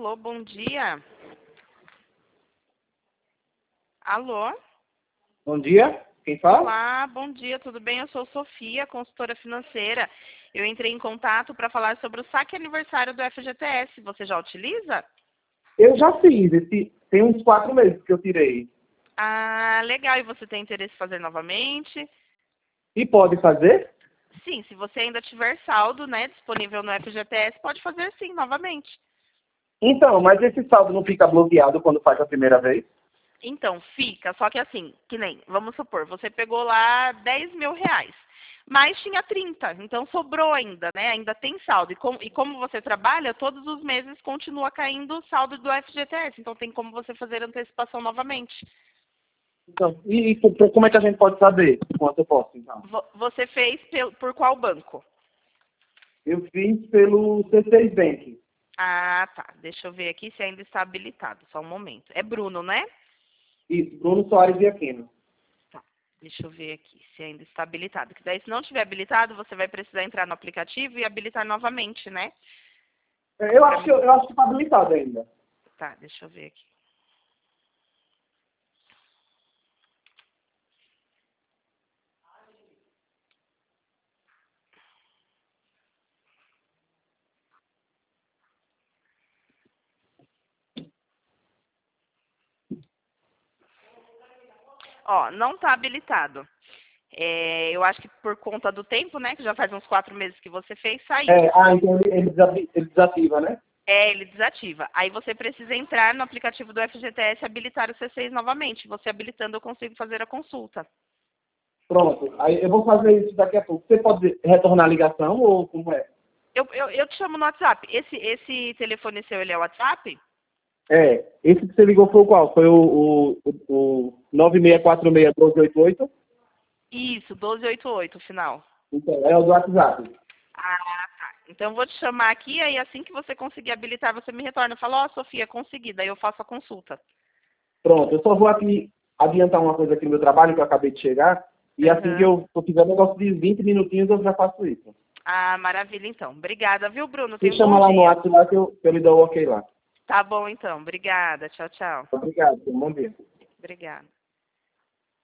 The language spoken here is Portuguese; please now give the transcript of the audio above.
Alô, bom dia. Alô? Bom dia, quem fala? Olá, bom dia, tudo bem? Eu sou Sofia, consultora financeira. Eu entrei em contato para falar sobre o saque aniversário do FGTS. Você já utiliza? Eu já fiz, tem uns 4 meses que eu tirei. Ah, legal. E você tem interesse em fazer novamente? E pode fazer? Sim, se você ainda tiver saldo, né, disponível no FGTS, pode fazer sim, novamente. Então, mas esse saldo não fica bloqueado quando faz a primeira vez? Então, fica, só que assim, que nem, vamos supor, você pegou lá 10 mil reais, mas tinha 30, então sobrou ainda, né? Ainda tem saldo. E como você trabalha, todos os meses continua caindo o saldo do FGTS, então tem como você fazer antecipação novamente. Então, como é que a gente pode saber quanto eu posso, então? Você fez por qual banco? Eu fiz pelo C6 Bank. Ah, tá. Deixa eu ver aqui se ainda está habilitado. Só um momento. É Bruno, né? Isso, Bruno Soares e Aquino. Tá. Deixa eu ver aqui se ainda está habilitado. Que daí, se não estiver habilitado, você vai precisar entrar no aplicativo e habilitar novamente, né? Eu acho que está habilitado ainda. Tá, deixa eu ver aqui. Ó, não está habilitado. Eu acho que por conta do tempo, né? Que já faz uns 4 meses que você fez, saiu. Então ele desativa, né? Ele desativa. Aí você precisa entrar no aplicativo do FGTS e habilitar o C6 novamente. Você habilitando, eu consigo fazer a consulta. Pronto, aí eu vou fazer isso daqui a pouco. Você pode retornar a ligação ou como é? Eu te chamo no WhatsApp. Esse telefone seu, ele é WhatsApp? Esse que você ligou foi o qual? Foi o 9646-1288? Isso, 1288, final. Então, é o do WhatsApp. Ah, tá. Então eu vou te chamar aqui, aí assim que você conseguir habilitar, você me retorna. Fala, ó, Sofia, consegui, daí eu faço a consulta. Pronto, eu só vou aqui adiantar uma coisa aqui no meu trabalho, que eu acabei de chegar, e assim que Aham. eu fizer um negócio de 20 minutinhos, eu já faço isso. Ah, maravilha, então. Obrigada, viu, Bruno? Me Tenha um bom chama lá no dia. WhatsApp lá que eu lhe dou o ok lá. Tá bom, então. Obrigada. Tchau, tchau. Obrigado, bom dia. Obrigada.